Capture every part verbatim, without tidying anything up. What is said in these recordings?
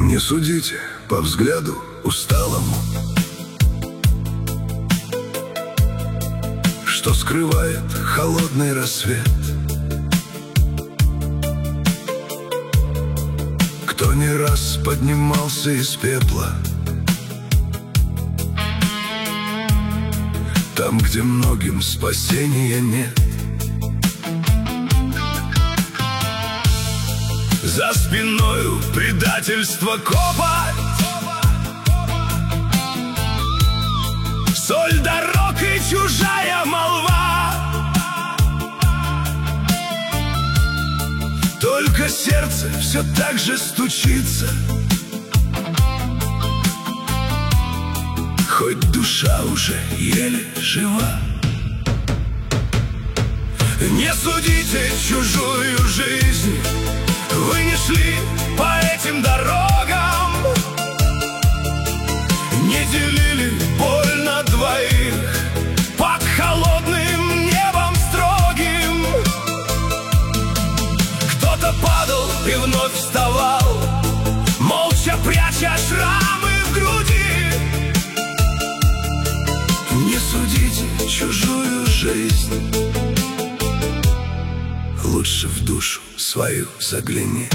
Не судите по взгляду усталому, что скрывает холодный рассвет. Кто не раз поднимался из пепла, там, где многим спасения нет. За спиною предательство копоть, соль дорог и чужая молва. Только сердце все так же стучится, хоть душа уже еле жива. Не судите чужую жизнь, вы не шли по этим дорогам, не делили боль на двоих под холодным небом строгим. Кто-то падал и вновь вставал, молча пряча шрамы в груди. Не судите чужую жизнь, лучше в душу свою загляни.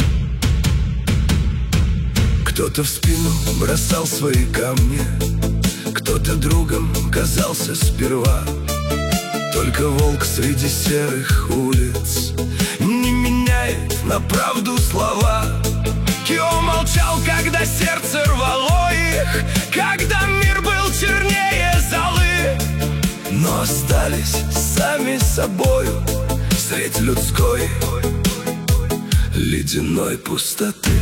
Кто-то в спину бросал свои камни, кто-то другом казался сперва. Только волк среди серых улиц не меняет на правду слова. Кио молчал, когда сердце рвало их, когда мир был чернее золы. Но остались сами собою средь людской ледяной пустоты.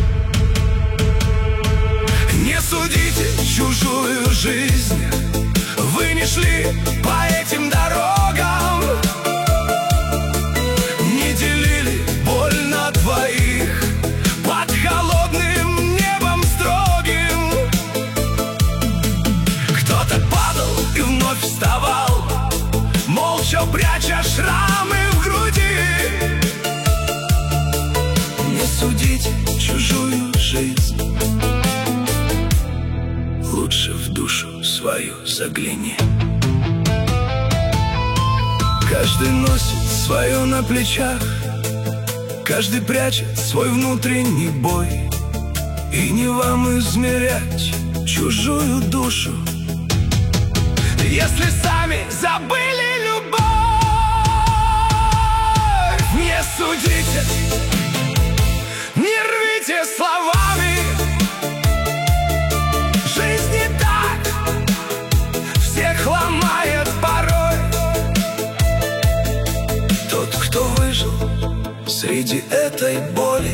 Не судите чужую жизнь, вы не шли по этим дорогам, не делили боль на двоих под холодным небом строгим. Кто-то падал и вновь вставал, молча пряча шрамы в груди. Не судите чужую жизнь, лучше в душу свою загляни. Каждый носит свое на плечах, каждый прячет свой внутренний бой. И не вам измерять чужую душу, если сами забыли любовь. Не судите, не рвите словами, жизнь не так, всех ломает порой. Тот, кто выжил среди этой боли,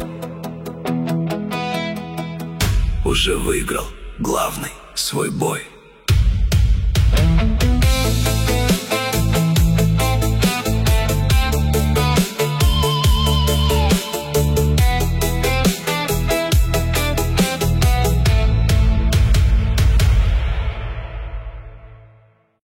уже выиграл главный свой бой.